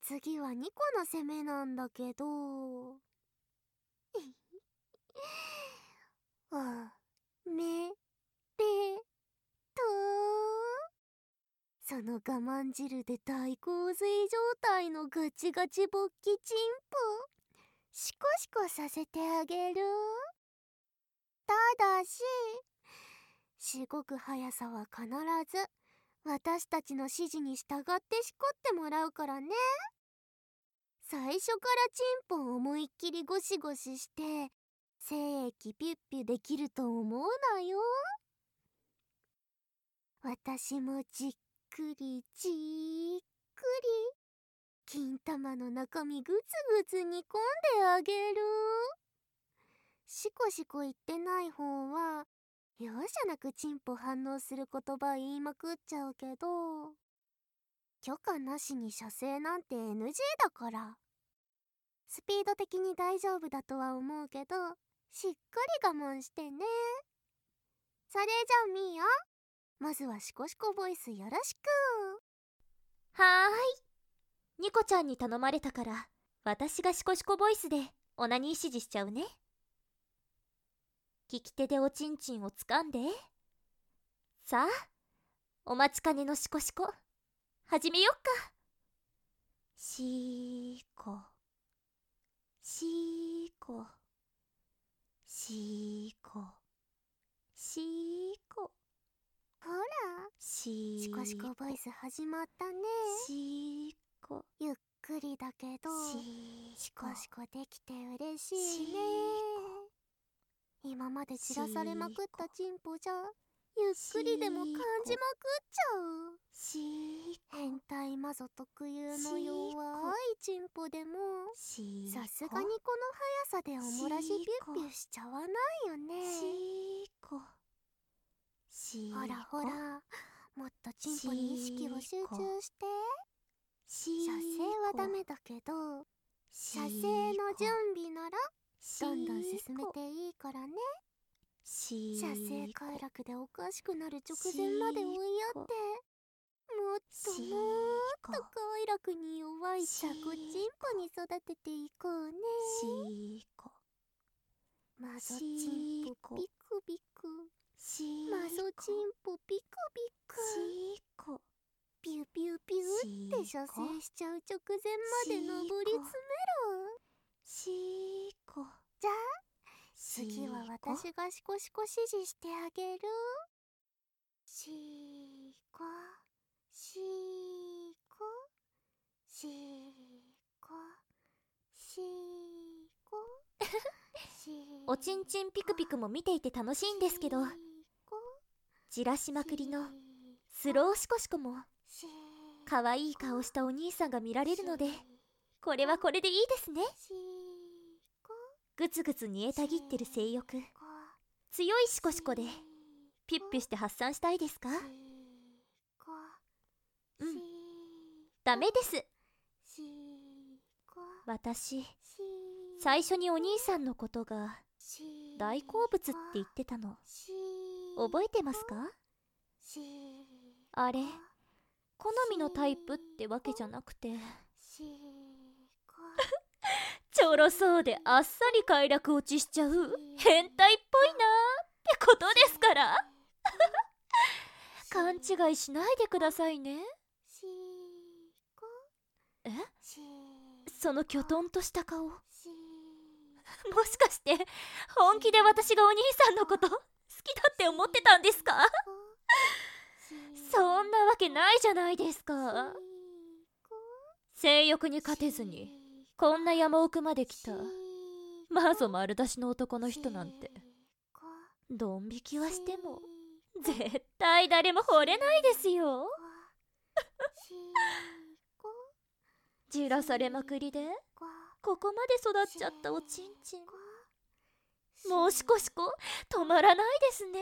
次はニコの攻めなんだけどめれとその我慢汁で大洪水状態のガチガチ勃起チンポシコシコさせてあげる。ただししごく速さは必ず私たちの指示に従ってしこってもらうからね。最初からチンポを思いっきりゴシゴシして精液ピュッピュできると思うなよ。私もじっくりじっくり金玉の中身グツグツ煮込んであげる。シコシコ言ってない方は容赦なくチンポ反応する言葉言いまくっちゃうけど、許可なしに射精なんて NG だから。スピード的に大丈夫だとは思うけど、しっかり我慢してね。それじゃあみーよ、まずはシコシコボイスよろしく。 はーい。ニコちゃんに頼まれたから私がシコシコボイスでオナニー指示しちゃうね。利き手でおちんちんをつかんで、さあお待ちかねのシコシコ始めよっか。シーコシーコシーコシーコ。 ほら、シコシコボイス始まったね。 シーコ。 ゆっくりだけどシコシコできて嬉しいね。今まで散らされまくったチンポじゃゆっくりでも感じまくっちゃう。変態マゾ特有の弱いチンポでもさすがにこの速さでおもらしピュッピュしちゃわないよね。ほらほら、もっとチンポに意識を集中して。射精はダメだけど射精の準備ならどんどん進めていいからね。射精快楽でおかしくなる直前まで追いやって、もっと快楽に弱いザコチンポに育てていこうね。マゾチンポピクピク、マゾチンポピクピク、ピュピュピュって射精しちゃう直前まで上り詰めろ。じゃあ次は私がシコシコ指示してあげる。シコシコシコシコおちんちんピクピクも見ていて楽しいんですけど、じらしまくりのスローシコシコも可愛い顔したお兄さんが見られるので、これはこれでいいですね。グツグツ煮えたぎってる性欲、強いシコシコでピュッピュして発散したいですか？うん、ダメです。私最初にお兄さんのことが大好物って言ってたの覚えてますか？あれ好みのタイプってわけじゃなくてちょろそうであっさり快楽落ちしちゃう変態っぽいなってことですから勘違いしないでくださいね。え？そのきょとんとした顔、もしかして本気で私がお兄さんのこと好きだって思ってたんですか？そんなわけないじゃないですか。性欲に勝てずにこんな山奥まで来たマゾ丸出しの男の人なんてドン引きはしても絶対誰も惚れないですよ。じらされまくりでここまで育っちゃったおちんちん、もうシコシコ止まらないですね。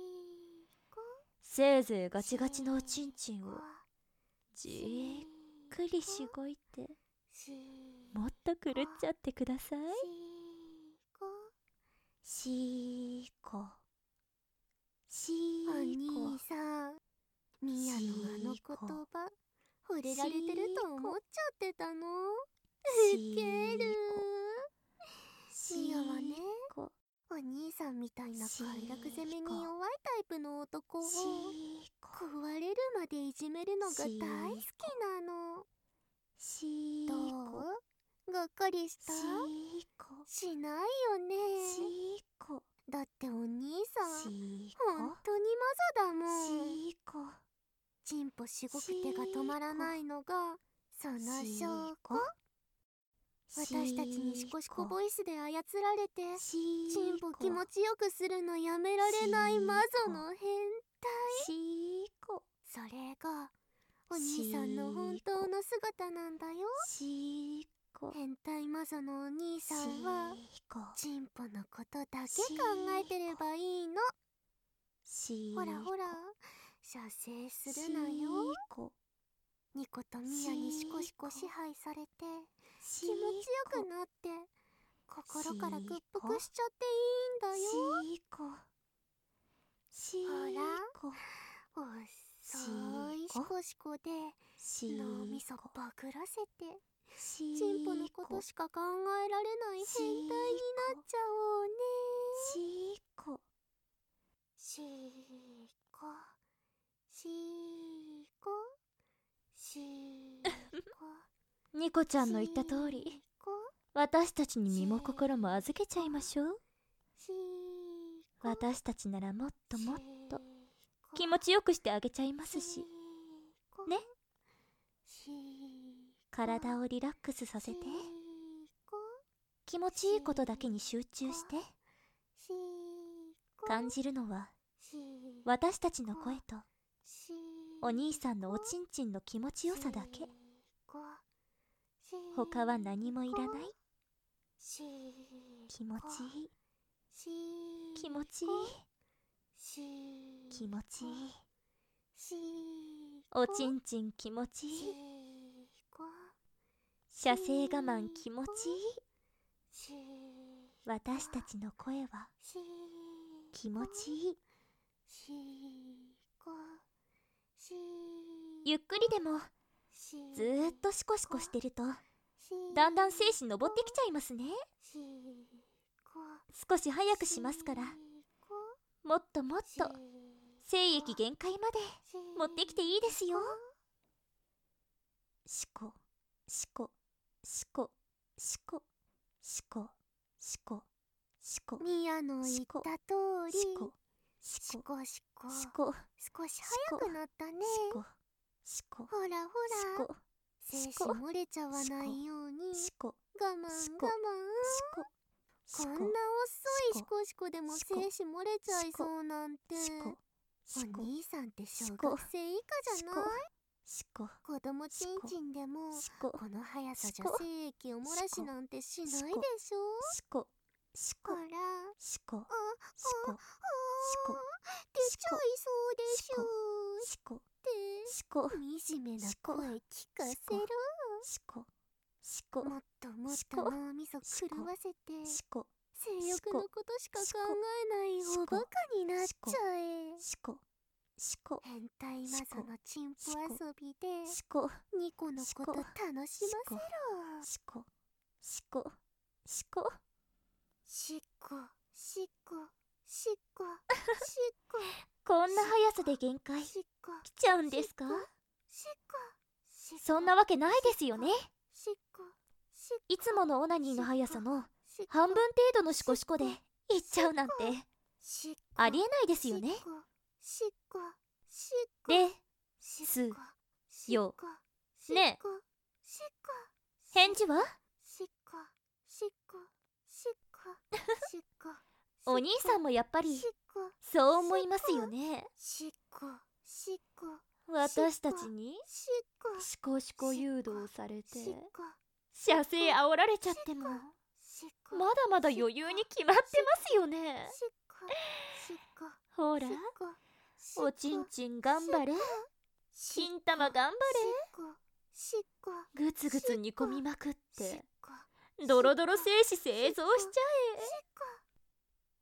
せいぜいガチガチのおちんちんをじっくりしごいてもっと狂っちゃってください。シーコシーコ。 お兄さん、ミヤのあの言葉触れられてると思っちゃってたの。ウしケる。 しミヤはね、 こお兄さんみたいな快楽攻めにし弱いタイプの男をしこ食われるまでいじめるのが大好きなの。 しどこう？がっかりした？ しこしないよね。 しこだってお兄さんし本当にマゾだもん。 しこチンポしごく手が止まらないのがその証拠。私たちにシコシコボイスで操られてチンポ気持ちよくするのやめられないマゾの変態。 しこそれがお兄さんの本当の姿なんだよ。 しこ変態マゾのお兄さんはチンポのことだけ考えてればいいの。ほらほら、射精するなよ。ニコとミヤにシコシコ支配されて気持ちよくなって心から屈服しちゃっていいんだよ。ほら、遅いシコシコで脳みそバグらせてチンポのことしか考えられない変態になっちゃおうね。シコシコニコちゃんの言った通り、私たちに身も心も預けちゃいましょう。私たちならもっともっと気持ちよくしてあげちゃいますしね。体をリラックスさせて気持ちいいことだけに集中して感じるのは私たちの声とお兄さんのおちんちんの気持ちよさだけ。他は何もいらない。気持ちいい気持ちいい気持ちいいおちんちん気持ちいい射精我慢気持ちいい。私たちの声は気持ちいい。ゆっくりでもずーっとシコシコしてるとだんだん精子登ってきちゃいますね。少し早くしますからもっともっと精液限界まで持ってきていいですよ。シコシコシコシコシコシコシコミヤの言った通りシコシコシコシコ少し早くなったね。 シコほらほら、精子漏れちゃわないようにシコ我慢我慢。こんな遅いシコシコでも精子漏れちゃいそうなんて。お兄さんって小学生以下じゃない？子供ちんちんでもこの速さじゃ精液を漏らしなんてしないでしょ。ほら、出ちゃいそうでしょ。って惨めな声聞かせろ。もっともっと脳みそ狂わせて性欲のことしか考えないおバカになっちゃえ。変態マゾのチンポ遊びでニコのこと楽しませろ。シコシコシコこんな速さで限界来ちゃうんですか？そんなわけないですよね。いつものオナニーの速さの半分程度のシコシコでいっちゃうなんてありえないですよね。ですよね。返事は？お兄さんもやっぱりそう思いますよね。私たちにシコシコ誘導されて射精煽られちゃってもまだまだ余裕に決まってますよね。ほらおちんちん頑張れ、金玉頑張れ、グツグツ煮込みまくってドロドロ精子製造しちゃえ。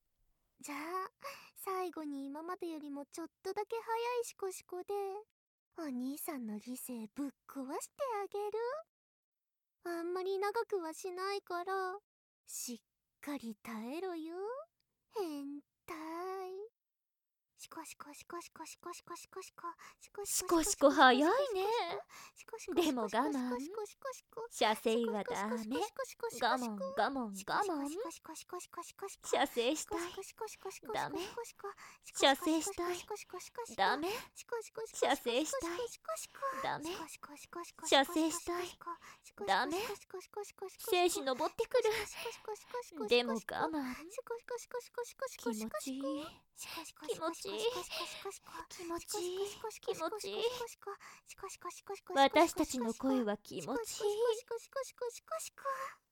じゃあ最後に今までよりもちょっとだけ早いシコシコでお兄さんの理性ぶっ壊してあげる。あんまり長くはしないからしっかり耐えろよ、変態。シコシコシコシコシコシコシコシコシコシコ早いね。でも我慢。射精はダメ。我慢我慢我慢。射精したい。ダメ。射精したい。ダメ。射精したい。ダメ。射精したい。ダメ。精子登ってくる。でも我慢。気持ちいい。気持ちいい。気持ちいい。気持ちいい。私たちの声は気持ちいい。